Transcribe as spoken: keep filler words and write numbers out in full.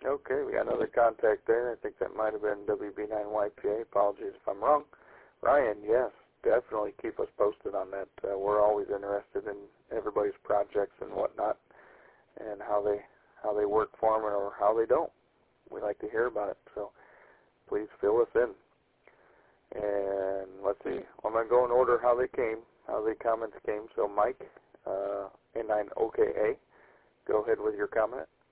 Okay, we got another contact there. I think that might have been W B nine Y P A. Apologies if I'm wrong. Ryan, yes, definitely keep us posted on that. Uh, we're always interested in everybody's projects and whatnot, and how they how they work for them or how they don't. We like to hear about it, so please fill us in. And let's see, I'm going to go in order how they came, how the comments came. So Mike, uh, N nine O K A, go ahead with your comment.